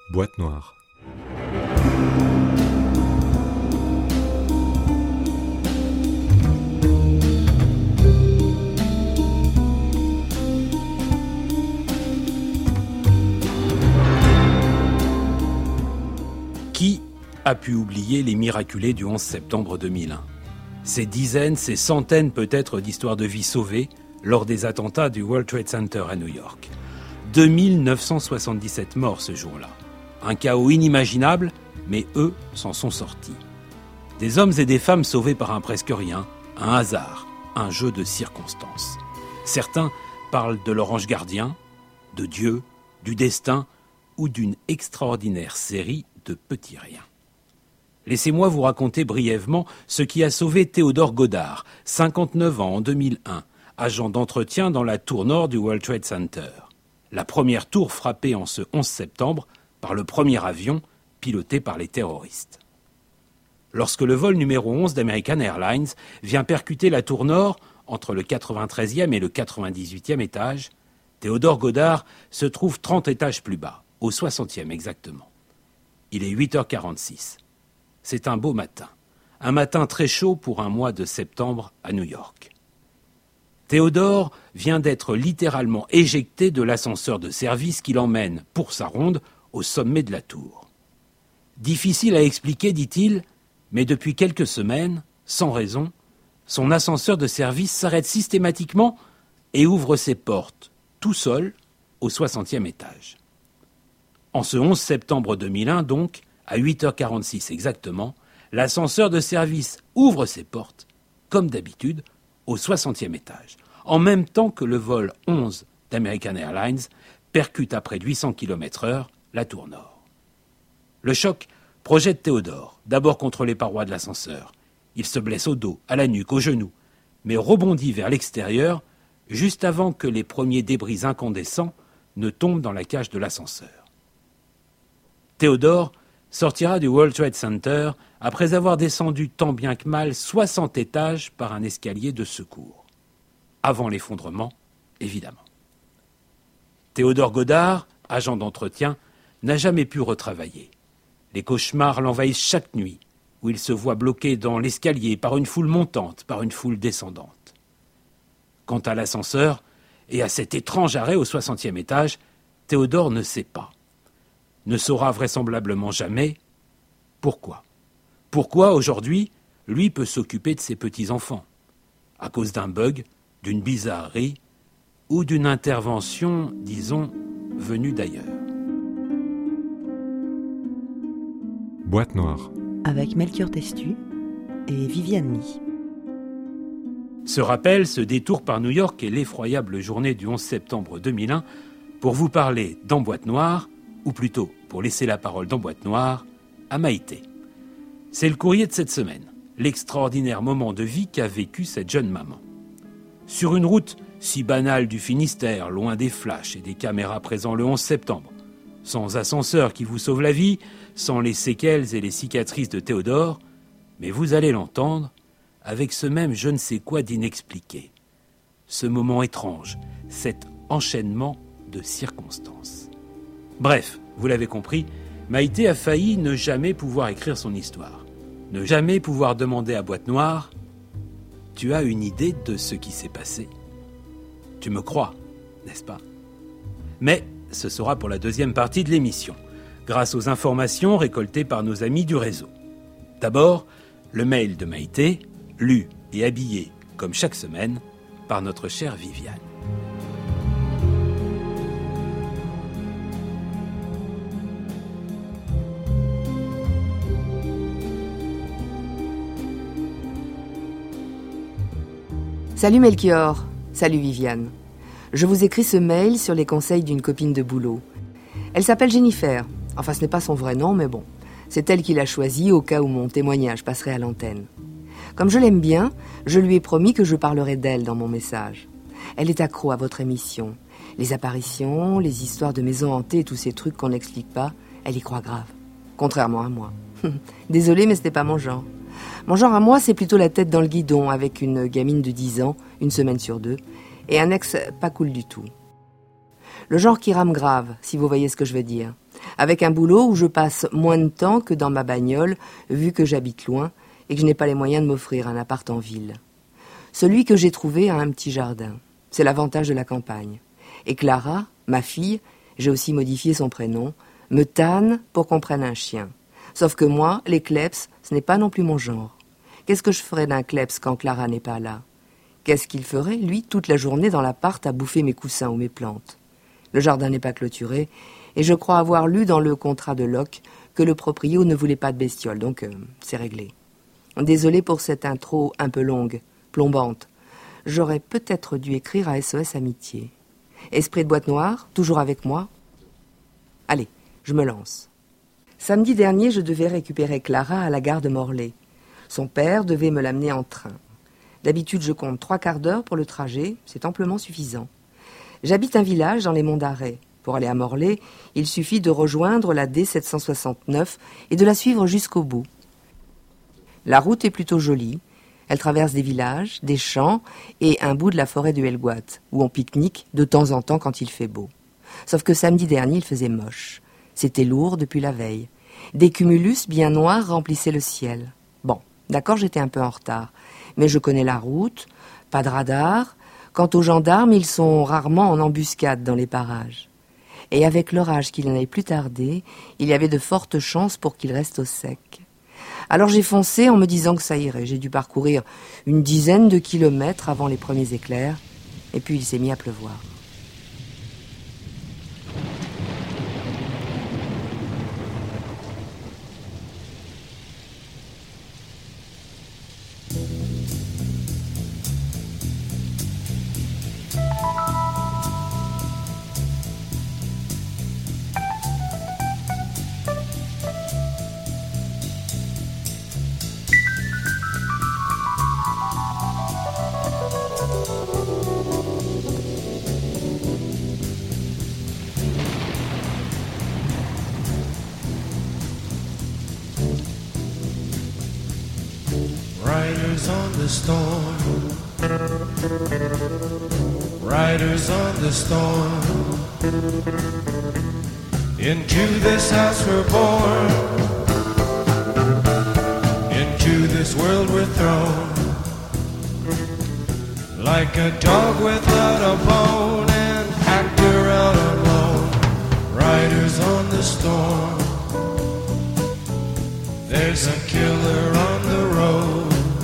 Boîte noire. Qui a pu oublier les miraculés du 11 septembre 2001 ? Ces dizaines, ces centaines peut-être d'histoires de vies sauvées lors des attentats du World Trade Center à New York. 2977 morts ce jour-là. Un chaos inimaginable, mais eux s'en sont sortis. Des hommes et des femmes sauvés par un presque rien, un hasard, un jeu de circonstances. Certains parlent de leur ange gardien, de Dieu, du destin ou d'une extraordinaire série de petits riens. Laissez-moi vous raconter brièvement ce qui a sauvé Théodore Godard, 59 ans en 2001, agent d'entretien dans la tour nord du World Trade Center. La première tour frappée en ce 11 septembre par le premier avion piloté par les terroristes. Lorsque le vol numéro 11 d'American Airlines vient percuter la tour nord, entre le 93e et le 98e étage, Théodore Godard se trouve 30 étages plus bas, au 60e exactement. Il est 8h46. C'est un beau matin. Un matin très chaud pour un mois de septembre à New York. Théodore vient d'être littéralement éjecté de l'ascenseur de service qui l'emmène, pour sa ronde, au sommet de la tour. Difficile à expliquer, dit-il, mais depuis quelques semaines, sans raison, son ascenseur de service s'arrête systématiquement et ouvre ses portes, tout seul, au 60e étage. En ce 11 septembre 2001, donc, à 8h46 exactement, l'ascenseur de service ouvre ses portes, comme d'habitude, au 60e étage, en même temps que le vol 11 d'American Airlines percute à près de 800 km/h la tour nord. Le choc projette Théodore, d'abord contre les parois de l'ascenseur. Il se blesse au dos, à la nuque, aux genoux, mais rebondit vers l'extérieur juste avant que les premiers débris incandescents ne tombent dans la cage de l'ascenseur. Théodore sortira du World Trade Center après avoir descendu tant bien que mal 60 étages par un escalier de secours. Avant l'effondrement, évidemment. Théodore Godard, agent d'entretien, n'a jamais pu retravailler. Les cauchemars l'envahissent chaque nuit, où il se voit bloqué dans l'escalier par une foule montante, par une foule descendante. Quant à l'ascenseur, et à cet étrange arrêt au 60e étage, Théodore ne sait pas. Ne saura vraisemblablement jamais pourquoi. Pourquoi, aujourd'hui, lui peut s'occuper de ses petits-enfants, à cause d'un bug, d'une bizarrerie ou d'une intervention, disons, venue d'ailleurs. Boîte noire. Avec Melchior Testu et Viviane Lee. Ce rappel se détourne par New York et l'effroyable journée du 11 septembre 2001 pour vous parler dans Boîte noire, ou plutôt pour laisser la parole dans Boîte noire, à Maïté. C'est le courrier de cette semaine, l'extraordinaire moment de vie qu'a vécu cette jeune maman. Sur une route si banale du Finistère, loin des flashs et des caméras présents le 11 septembre, sans ascenseur qui vous sauve la vie, sans les séquelles et les cicatrices de Théodore, mais vous allez l'entendre, avec ce même je ne sais quoi d'inexpliqué. Ce moment étrange, cet enchaînement de circonstances. Bref, vous l'avez compris, Maïté a failli ne jamais pouvoir écrire son histoire. Ne jamais pouvoir demander à Boîte noire « Tu as une idée de ce qui s'est passé ?» Tu me crois, n'est-ce pas ? Mais ce sera pour la deuxième partie de l'émission, grâce aux informations récoltées par nos amis du réseau. D'abord, le mail de Maïté, lu et habillé, comme chaque semaine, par notre chère Viviane. Salut Melchior, salut Viviane. Je vous écris ce mail sur les conseils d'une copine de boulot. Elle s'appelle Jennifer. Enfin, ce n'est pas son vrai nom, mais bon. C'est elle qui l'a choisi au cas où mon témoignage passerait à l'antenne. Comme je l'aime bien, je lui ai promis que je parlerai d'elle dans mon message. Elle est accro à votre émission. Les apparitions, les histoires de maisons hantées et tous ces trucs qu'on n'explique pas, elle y croit grave. Contrairement à moi. Désolée, mais ce n'est pas mon genre. Mon genre à moi, c'est plutôt la tête dans le guidon avec une gamine de 10 ans, une semaine sur 2, et un ex pas cool du tout. Le genre qui rame grave, si vous voyez ce que je veux dire. Avec un boulot où je passe moins de temps que dans ma bagnole, vu que j'habite loin et que je n'ai pas les moyens de m'offrir un appart en ville. Celui que j'ai trouvé a un petit jardin. C'est l'avantage de la campagne. Et Clara, ma fille, j'ai aussi modifié son prénom, me tanne pour qu'on prenne un chien. Sauf que moi, les kleps, ce n'est pas non plus mon genre. Qu'est-ce que je ferais d'un kleps quand Clara n'est pas là? Qu'est-ce qu'il ferait, lui, toute la journée dans l'appart à bouffer mes coussins ou mes plantes? Le jardin n'est pas clôturé, et je crois avoir lu dans le contrat de Locke que le proprio ne voulait pas de bestioles, donc c'est réglé. Désolé pour cette intro un peu longue, plombante. J'aurais peut-être dû écrire à SOS Amitié. Esprit de boîte noire, toujours avec moi? Allez, je me lance. Samedi dernier, je devais récupérer Clara à la gare de Morlaix. Son père devait me l'amener en train. D'habitude, je compte 3/4 d'heure pour le trajet, c'est amplement suffisant. J'habite un village dans les monts d'Arrée. Pour aller à Morlaix, il suffit de rejoindre la D769 et de la suivre jusqu'au bout. La route est plutôt jolie. Elle traverse des villages, des champs et un bout de la forêt de Helgoat, où on pique-nique de temps en temps quand il fait beau. Sauf que samedi dernier, il faisait moche. C'était lourd depuis la veille. Des cumulus bien noirs remplissaient le ciel. Bon, d'accord, j'étais un peu en retard. Mais je connais la route, pas de radar. Quant aux gendarmes, ils sont rarement en embuscade dans les parages. Et avec l'orage qui n'allait plus tarder, il y avait de fortes chances pour qu'ils restent au sec. Alors j'ai foncé en me disant que ça irait. J'ai dû parcourir une dizaine de kilomètres avant les premiers éclairs, et puis il s'est mis à pleuvoir. Riders on the storm, riders on the storm. Into this house we're born, into this world we're thrown. Like a dog without a bone, an actor out alone. Riders on the storm, there's a killer on the road.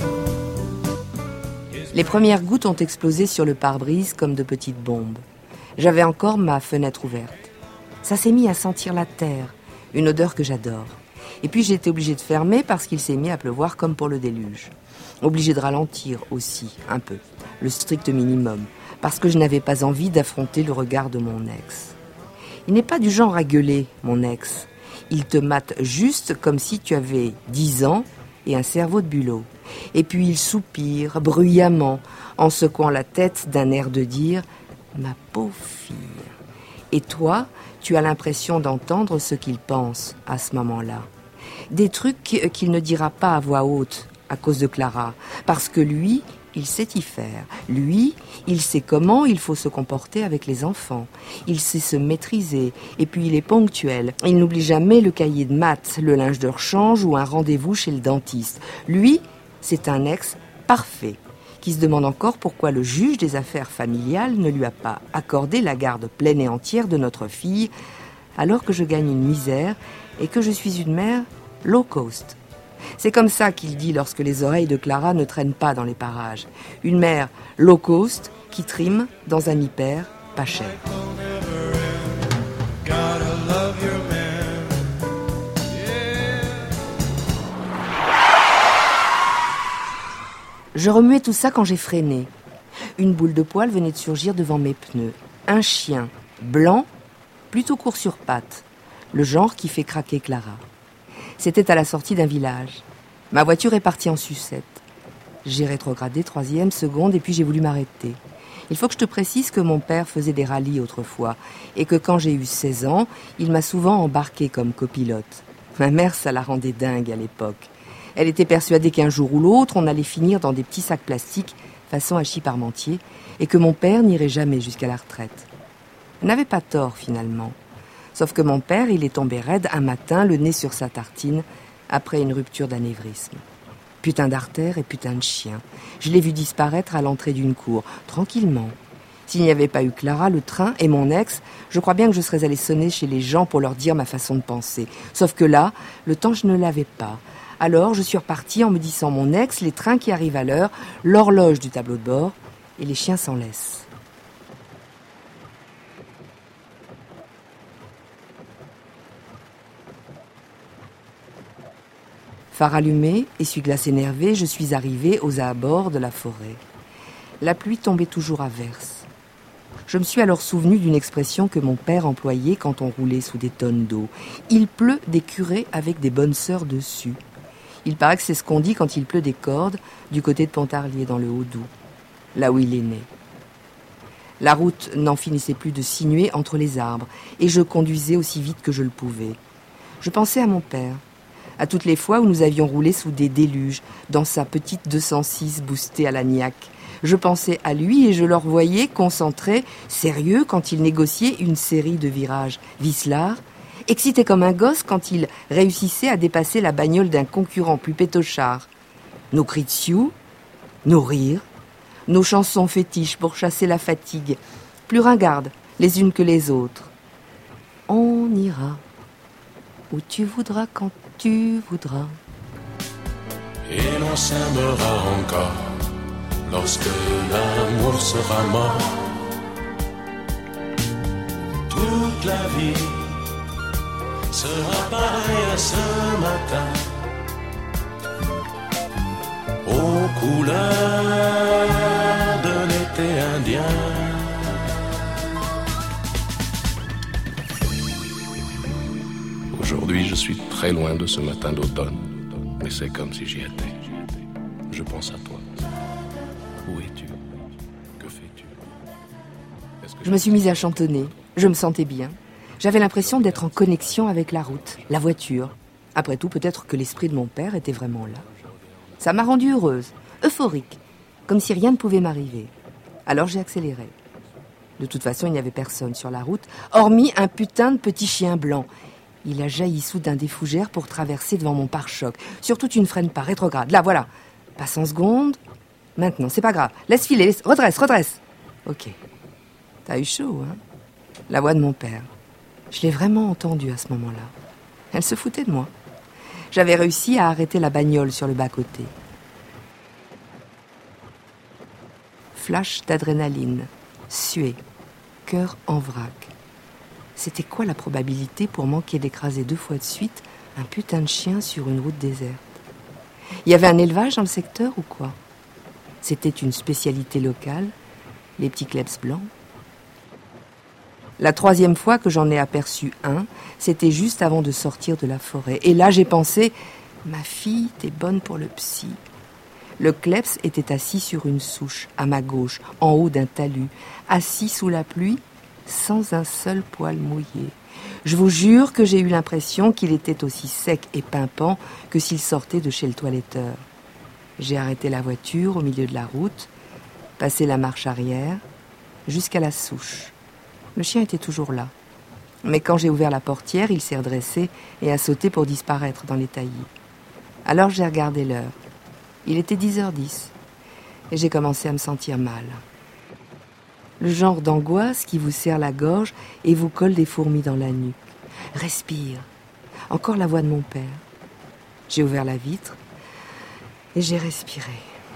Les premières gouttes ont explosé sur le pare-brise comme de petites bombes. J'avais encore ma fenêtre ouverte. Ça s'est mis à sentir la terre, une odeur que j'adore. Et puis j'ai été obligée de fermer parce qu'il s'est mis à pleuvoir comme pour le déluge. Obligée de ralentir aussi, un peu, le strict minimum, parce que je n'avais pas envie d'affronter le regard de mon ex. Il n'est pas du genre à gueuler, mon ex. Il te mate juste comme si tu avais 10 ans et un cerveau de bulot. Et puis il soupire bruyamment en secouant la tête d'un air de dire « Ma pauvre fille ». Et toi, tu as l'impression d'entendre ce qu'il pense à ce moment-là. Des trucs qu'il ne dira pas à voix haute à cause de Clara, parce que lui, il sait y faire. Lui, il sait comment il faut se comporter avec les enfants. Il sait se maîtriser, et puis il est ponctuel. Il n'oublie jamais le cahier de maths, le linge de rechange ou un rendez-vous chez le dentiste. Lui, c'est un ex parfait, qui se demande encore pourquoi le juge des affaires familiales ne lui a pas accordé la garde pleine et entière de notre fille, alors que je gagne une misère et que je suis une mère low cost. C'est comme ça qu'il dit lorsque les oreilles de Clara ne traînent pas dans les parages. Une mère low cost qui trime dans un hyper pas cher. Je remuais tout ça quand j'ai freiné. Une boule de poil venait de surgir devant mes pneus. Un chien, blanc, plutôt court sur pattes. Le genre qui fait craquer Clara. C'était à la sortie d'un village. Ma voiture est partie en sucette. J'ai rétrogradé 3e, seconde, et puis j'ai voulu m'arrêter. Il faut que je te précise que mon père faisait des rallyes autrefois, et que quand j'ai eu 16 ans, il m'a souvent embarqué comme copilote. Ma mère, ça la rendait dingue à l'époque. Elle était persuadée qu'un jour ou l'autre, on allait finir dans des petits sacs plastiques, façon Hachis Parmentier, et que mon père n'irait jamais jusqu'à la retraite. Elle n'avait pas tort, finalement. Sauf que mon père, il est tombé raide un matin, le nez sur sa tartine, après une rupture d'anévrisme. Putain d'artère et putain de chien. Je l'ai vu disparaître à l'entrée d'une cour, tranquillement. S'il n'y avait pas eu Clara, le train et mon ex, je crois bien que je serais allée sonner chez les gens pour leur dire ma façon de penser. Sauf que là, le temps, je ne l'avais pas. Alors, je suis repartie en me disant mon ex, les trains qui arrivent à l'heure, l'horloge du tableau de bord, et les chiens s'en laissent. Phare allumé, essuie-glace énervé, je suis arrivée aux abords de la forêt. La pluie tombait toujours à verse. Je me suis alors souvenu d'une expression que mon père employait quand on roulait sous des tonnes d'eau. Il pleut des curés avec des bonnes sœurs dessus. Il paraît que c'est ce qu'on dit quand il pleut des cordes du côté de Pontarlier dans le Haut-Doubs, là où il est né. La route n'en finissait plus de sinuer entre les arbres et je conduisais aussi vite que je le pouvais. Je pensais à mon père, à toutes les fois où nous avions roulé sous des déluges dans sa petite 206 boostée à l'Agnac. Je pensais à lui et je le revoyais concentré, sérieux quand il négociait une série de virages. Vicelard, excité comme un gosse quand il réussissait à dépasser la bagnole d'un concurrent plus pétochard. Nos cris de sioux, nos rires, nos chansons fétiches pour chasser la fatigue, plus ringardes les unes que les autres. On ira où tu voudras quand tu voudras. Et l'on s'aimera encore lorsque l'amour sera mort. Toute la vie sera pareille à ce matin, aux couleurs de l'été indien. Aujourd'hui, je suis très loin de ce matin d'automne, mais c'est comme si j'y étais. Je pense à toi. Où es-tu? Que fais-tu? Je me suis mise à chantonner. Je me sentais bien. J'avais l'impression d'être en connexion avec la route, la voiture. Après tout, peut-être que l'esprit de mon père était vraiment là. Ça m'a rendue heureuse, euphorique, comme si rien ne pouvait m'arriver. Alors j'ai accéléré. De toute façon, il n'y avait personne sur la route, hormis un putain de petit chien blanc. Il a jailli soudain des fougères pour traverser devant mon pare-choc. Surtout, tu ne freines pas, rétrograde. Là, voilà. Passe en seconde. Maintenant, c'est pas grave. Laisse filer, redresse. Ok. T'as eu chaud, hein? La voix de mon père. Je l'ai vraiment entendue à ce moment-là. Elle se foutait de moi. J'avais réussi à arrêter la bagnole sur le bas-côté. Flash d'adrénaline. Suer. Cœur en vrac. C'était quoi la probabilité pour manquer d'écraser 2 fois de suite un putain de chien sur une route déserte? Il y avait un élevage dans le secteur ou quoi? C'était une spécialité locale, les petits klebs blancs. La 3e fois que j'en ai aperçu un, c'était juste avant de sortir de la forêt. Et là, j'ai pensé, ma fille, t'es bonne pour le psy. Le kleps était assis sur une souche, à ma gauche, en haut d'un talus, assis sous la pluie, sans un seul poil mouillé. Je vous jure que j'ai eu l'impression qu'il était aussi sec et pimpant que s'il sortait de chez le toiletteur. J'ai arrêté la voiture au milieu de la route, passé la marche arrière, jusqu'à la souche. Le chien était toujours là. Mais quand j'ai ouvert la portière, il s'est redressé et a sauté pour disparaître dans les taillis. Alors j'ai regardé l'heure. Il était 10h10 et j'ai commencé à me sentir mal. Le genre d'angoisse qui vous serre la gorge et vous colle des fourmis dans la nuque. Respire. Encore la voix de mon père. J'ai ouvert la vitre et j'ai respiré.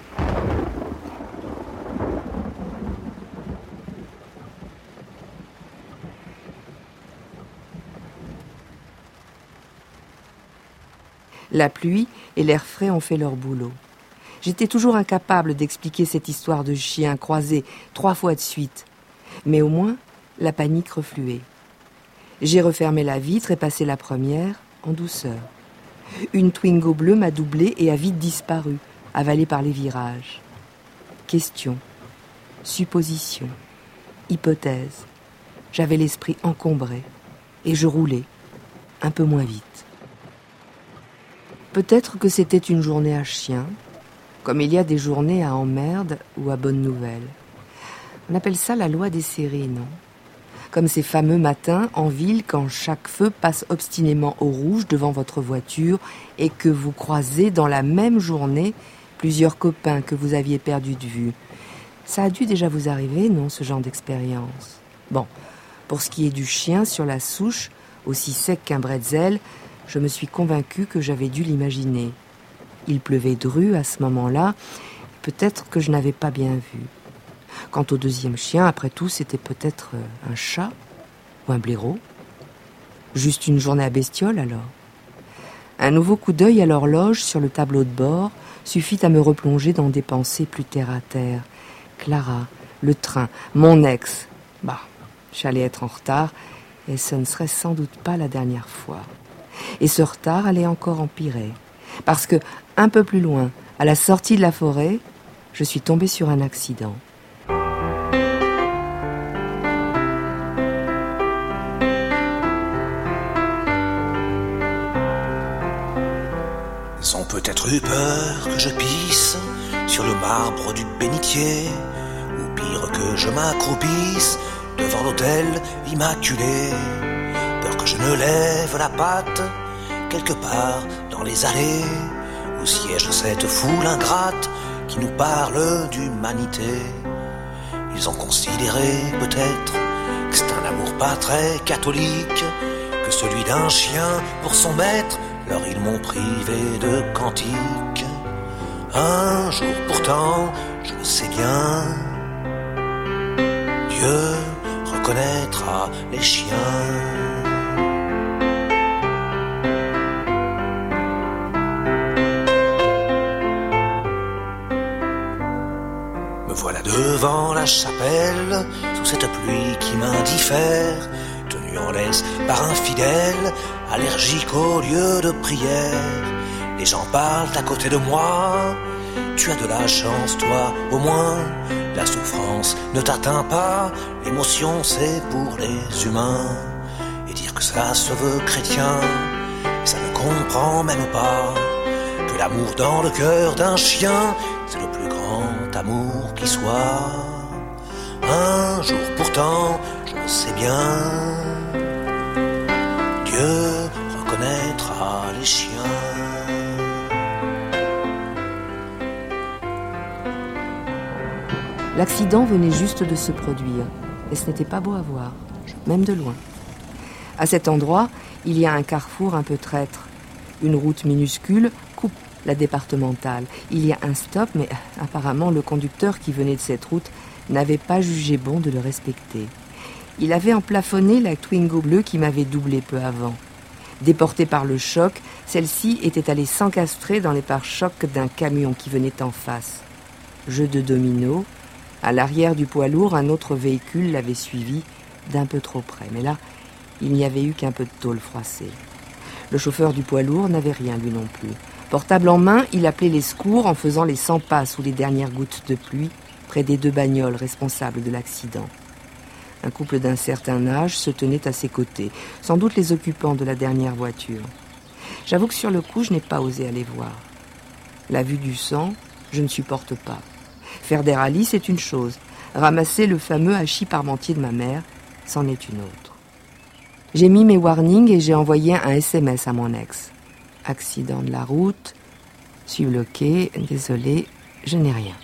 La pluie et l'air frais ont fait leur boulot. J'étais toujours incapable d'expliquer cette histoire de chien croisé 3 fois de suite. Mais au moins, la panique refluait. J'ai refermé la vitre et passé la première en douceur. Une Twingo bleue m'a doublé et a vite disparu, avalée par les virages. Question, supposition, hypothèse. J'avais l'esprit encombré et je roulais, un peu moins vite. Peut-être que c'était une journée à chien, comme il y a des journées à emmerde ou à bonne nouvelle. On appelle ça la loi des séries, non? comme ces fameux matins en ville quand chaque feu passe obstinément au rouge devant votre voiture et que vous croisez dans la même journée plusieurs copains que vous aviez perdus de vue. Ça a dû déjà vous arriver, non, ce genre d'expérience? Bon, pour ce qui est du chien sur la souche, aussi sec qu'un bretzel, je me suis convaincue que j'avais dû l'imaginer. Il pleuvait dru à ce moment-là, peut-être que je n'avais pas bien vu. Quant au deuxième chien, après tout, c'était peut-être un chat ou un blaireau. Juste une journée à bestiole, alors. Un nouveau coup d'œil à l'horloge sur le tableau de bord suffit à me replonger dans des pensées plus terre à terre. Clara, le train, mon ex. J'allais être en retard et ce ne serait sans doute pas la dernière fois. Et ce retard allait encore empirer. Parce que, un peu plus loin, à la sortie de la forêt, je suis tombée sur un accident. Ils ont peut-être eu peur que je pisse sur le marbre du bénitier, ou pire que je m'accroupisse devant l'autel immaculé. Peur que je ne lève la patte quelque part dans les allées où siège cette foule ingrate qui nous parle d'humanité. Ils ont considéré peut-être que c'est un amour pas très catholique que celui d'un chien pour son maître. Alors ils m'ont privé de cantiques. Un jour pourtant, je le sais bien, Dieu reconnaîtra les chiens. Me voilà devant la chapelle, sous cette pluie qui m'indiffère, tenu en laisse par un fidèle, allergique au lieu de prière. Les gens parlent à côté de moi, tu as de la chance toi au moins, la souffrance ne t'atteint pas, l'émotion c'est pour les humains. Et dire que ça se veut chrétien, ça ne comprend même pas que l'amour dans le cœur d'un chien, c'est le plus grand amour qui soit. Un jour pourtant, je le sais bien, Dieu reconnaîtra les chiens. L'accident venait juste de se produire, et ce n'était pas beau à voir, même de loin. À cet endroit, il y a un carrefour un peu traître. Une route minuscule coupe la départementale. Il y a un stop, mais apparemment le conducteur qui venait de cette route n'avait pas jugé bon de le respecter. Il avait emplafonné la Twingo bleue qui m'avait doublé peu avant. Déportée par le choc, celle-ci était allée s'encastrer dans les pare-chocs d'un camion qui venait en face. Jeu de domino. À l'arrière du poids lourd, un autre véhicule l'avait suivi d'un peu trop près. Mais là, il n'y avait eu qu'un peu de tôle froissée. Le chauffeur du poids lourd n'avait rien, lui non plus. Portable en main, il appelait les secours en faisant les 100 pas sous les dernières gouttes de pluie, près des 2 bagnoles responsables de l'accident. Un couple d'un certain âge se tenait à ses côtés, sans doute les occupants de la dernière voiture. J'avoue que sur le coup, je n'ai pas osé aller voir. La vue du sang, je ne supporte pas. Faire des rallyes, c'est une chose. Ramasser le fameux hachis parmentier de ma mère, c'en est une autre. J'ai mis mes warnings et j'ai envoyé un SMS à mon ex. Accident de la route, suis bloqué, désolé, je n'ai rien.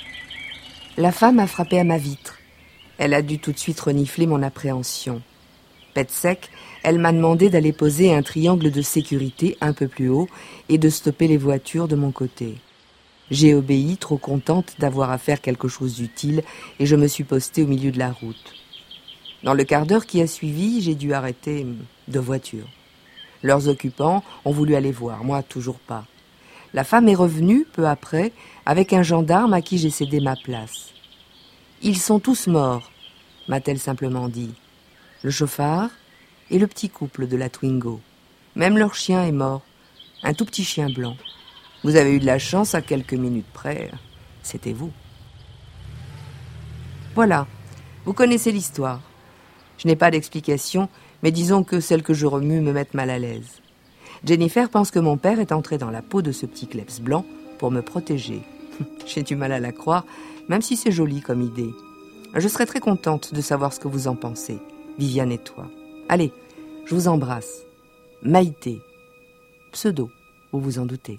La femme a frappé à ma vitre. Elle a dû tout de suite renifler mon appréhension. Pète sec, elle m'a demandé d'aller poser un triangle de sécurité un peu plus haut et de stopper les voitures de mon côté. J'ai obéi, trop contente d'avoir à faire quelque chose d'utile, et je me suis postée au milieu de la route. Dans le quart d'heure qui a suivi, j'ai dû arrêter 2 voitures. Leurs occupants ont voulu aller voir, moi toujours pas. La femme est revenue, peu après, avec un gendarme à qui j'ai cédé ma place. « Ils sont tous morts », m'a-t-elle simplement dit. Le chauffard et le petit couple de la Twingo. Même leur chien est mort, un tout petit chien blanc. Vous avez eu de la chance, à quelques minutes près, c'était vous. Voilà, vous connaissez l'histoire. Je n'ai pas d'explication, mais disons que celles que je remue me mettent mal à l'aise. Jennifer pense que mon père est entré dans la peau de ce petit kleps blanc pour me protéger. J'ai du mal à la croire, même si c'est joli comme idée. Je serais très contente de savoir ce que vous en pensez. Viviane et toi. Allez, je vous embrasse. Maïté. Pseudo, vous vous en doutez.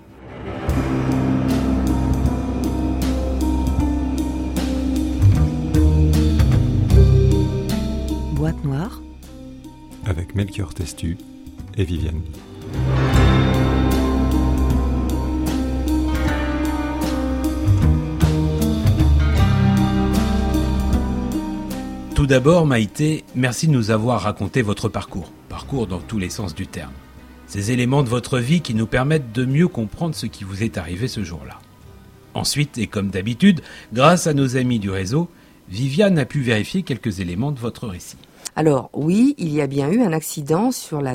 Boîte noire. Avec Melchior Testu et Viviane. Tout d'abord, Maïté, merci de nous avoir raconté votre parcours dans tous les sens du terme. Ces éléments de votre vie qui nous permettent de mieux comprendre ce qui vous est arrivé ce jour-là. Ensuite, et comme d'habitude, grâce à nos amis du réseau, Viviane a pu vérifier quelques éléments de votre récit. Alors oui, il y a bien eu un accident sur la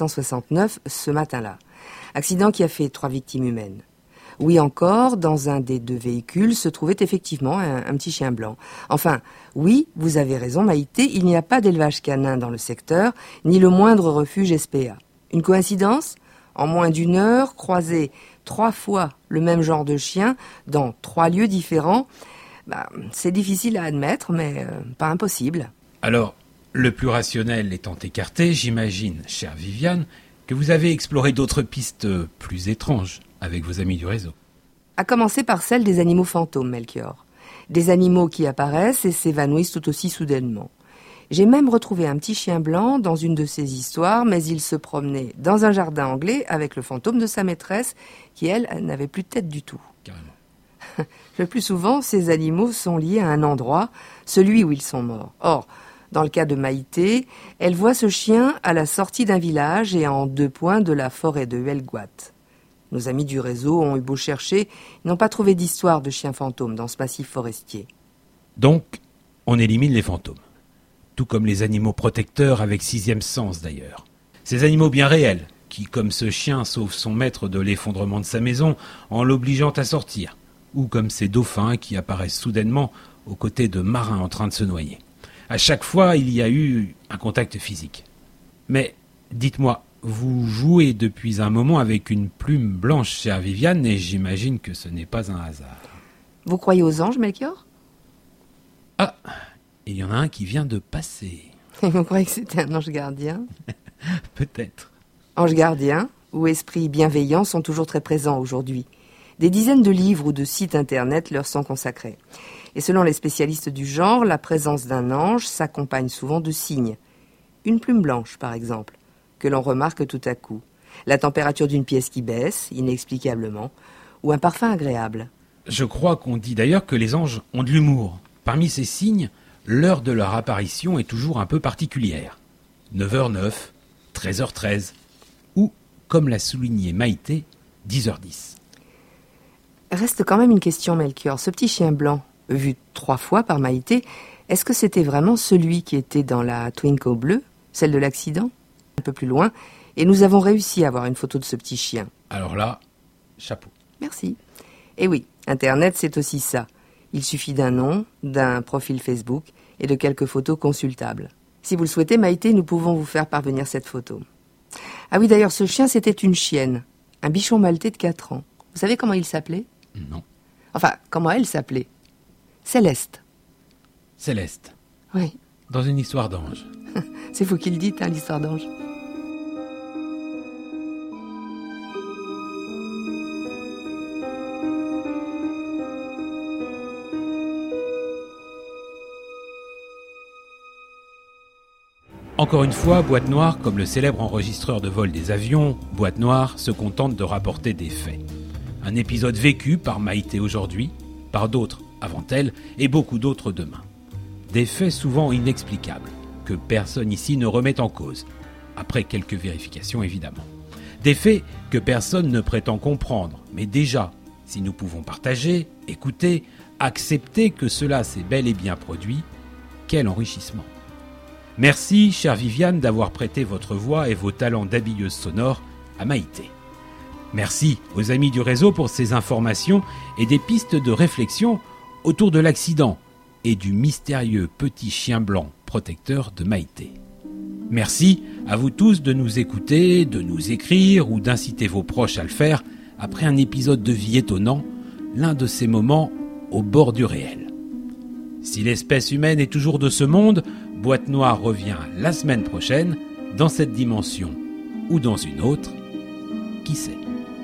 D769 ce matin-là. Accident qui a fait 3 victimes humaines. Oui encore, dans un des 2 véhicules se trouvait effectivement un petit chien blanc. Enfin, oui, vous avez raison Maïté, il n'y a pas d'élevage canin dans le secteur, ni le moindre refuge SPA. Une coïncidence ? En moins d'1 heure, croiser 3 fois le même genre de chien dans 3 lieux différents, c'est difficile à admettre, mais pas impossible. Alors, le plus rationnel étant écarté, j'imagine, chère Viviane, que vous avez exploré d'autres pistes plus étranges avec vos amis du réseau. À commencer par celle des animaux fantômes, Melchior. Des animaux qui apparaissent et s'évanouissent tout aussi soudainement. J'ai même retrouvé un petit chien blanc dans une de ces histoires, mais il se promenait dans un jardin anglais avec le fantôme de sa maîtresse, qui, elle, n'avait plus de tête du tout. Carrément. Le plus souvent, ces animaux sont liés à un endroit, celui où ils sont morts. Or, dans le cas de Maïté, elle voit ce chien à la sortie d'un village et en 2 points de la forêt de Huelguat. Nos amis du réseau ont eu beau chercher, ils n'ont pas trouvé d'histoire de chien fantôme dans ce massif forestier. Donc, on élimine les fantômes. Tout comme les animaux protecteurs avec 6e sens d'ailleurs. Ces animaux bien réels, qui comme ce chien sauvent son maître de l'effondrement de sa maison en l'obligeant à sortir. Ou comme ces dauphins qui apparaissent soudainement aux côtés de marins en train de se noyer. À chaque fois, il y a eu un contact physique. Mais, dites-moi, vous jouez depuis un moment avec une plume blanche, chère Viviane, et j'imagine que ce n'est pas un hasard. Vous croyez aux anges, Melchior ? Ah, il y en a un qui vient de passer. Vous croyez que c'était un ange gardien ? Peut-être. Ange gardien ou esprit bienveillant sont toujours très présents aujourd'hui. Des dizaines de livres ou de sites internet leur sont consacrés. Et selon les spécialistes du genre, la présence d'un ange s'accompagne souvent de signes. Une plume blanche, par exemple, que l'on remarque tout à coup. La température d'une pièce qui baisse, inexplicablement, ou un parfum agréable. Je crois qu'on dit d'ailleurs que les anges ont de l'humour. Parmi ces signes, l'heure de leur apparition est toujours un peu particulière. 9h09, 13h13, ou, comme l'a souligné Maïté, 10h10. Reste quand même une question, Melchior. Ce petit chien blanc, vu 3 fois par Maïté, est-ce que c'était vraiment celui qui était dans la Twingo bleue, celle de l'accident ? Un peu plus loin, et nous avons réussi à avoir une photo de ce petit chien. Alors là, chapeau. Merci. Et oui, Internet, c'est aussi ça. Il suffit d'un nom, d'un profil Facebook et de quelques photos consultables. Si vous le souhaitez, Maïté, nous pouvons vous faire parvenir cette photo. Ah oui, d'ailleurs, ce chien, c'était une chienne, un bichon maltais de 4 ans. Vous savez comment il s'appelait ? Non. Enfin, comment elle s'appelait ? Céleste. Céleste. Oui. Dans une histoire d'ange. C'est vous qui le dites, hein, l'histoire d'ange. Encore une fois, Boîte Noire, comme le célèbre enregistreur de vol des avions, Boîte Noire se contente de rapporter des faits. Un épisode vécu par Maïté aujourd'hui, par d'autres avant elle et beaucoup d'autres demain. Des faits souvent inexplicables, que personne ici ne remet en cause, après quelques vérifications évidemment. Des faits que personne ne prétend comprendre, mais déjà, si nous pouvons partager, écouter, accepter que cela s'est bel et bien produit, quel enrichissement. Merci, chère Viviane, d'avoir prêté votre voix et vos talents d'habilleuse sonore à Maïté. Merci aux amis du réseau pour ces informations et des pistes de réflexion autour de l'accident et du mystérieux petit chien blanc protecteur de Maïté. Merci à vous tous de nous écouter, de nous écrire ou d'inciter vos proches à le faire après un épisode de vie étonnant, l'un de ces moments au bord du réel. Si l'espèce humaine est toujours de ce monde, Boîte Noire revient la semaine prochaine, dans cette dimension ou dans une autre, qui sait.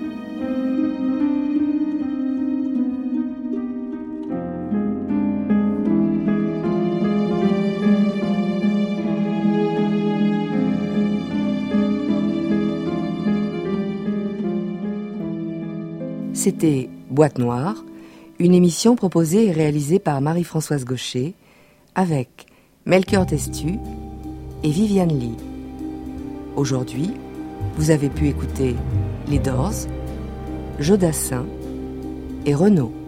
C'était Boîte Noire, une émission proposée et réalisée par Marie-Françoise Gaucher, avec Melchior Testu et Viviane Lee. Aujourd'hui, vous avez pu écouter les Doors, Jodassin et Renaud.